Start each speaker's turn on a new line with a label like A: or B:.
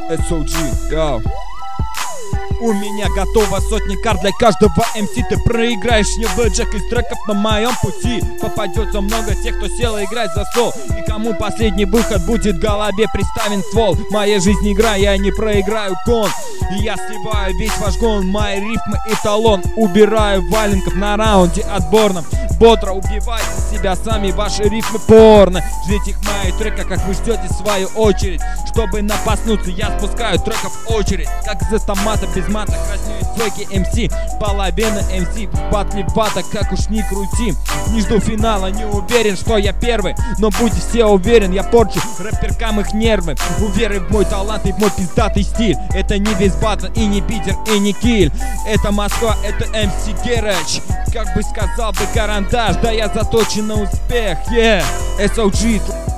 A: SOG, йоу. У меня готова сотни карт для каждого МС. Ты проиграешь, не блэкджек из треков на моем пути. Попадется много тех, кто сел играть за стол, и кому последний выход будет в голове приставен ствол. Моя жизнь игра, я не проиграю кон, и я сливаю весь ваш гон. Мои рифмы эталон, убираю валенков на раунде отборном. Бодро убивайте себя сами, ваши рифмы порно. Ждите их мои трека, как вы ждете свою очередь. Чтобы напаснуться, я спускаю треков очередь. Как из автомата без мата краснеют стойки МС. Половина МС в батле вата, как уж ни крути. Не жду финала, не уверен, что я первый, но будьте все уверен, я порчу рэперкам их нервы. Уверен в мой талант и в мой пиздатый стиль. Это не Висбаден и не Питер и не Киль. Это Москва, это МС Герач. Как бы сказал бы Карандаш, да я заточен на успех, yeah. SOG.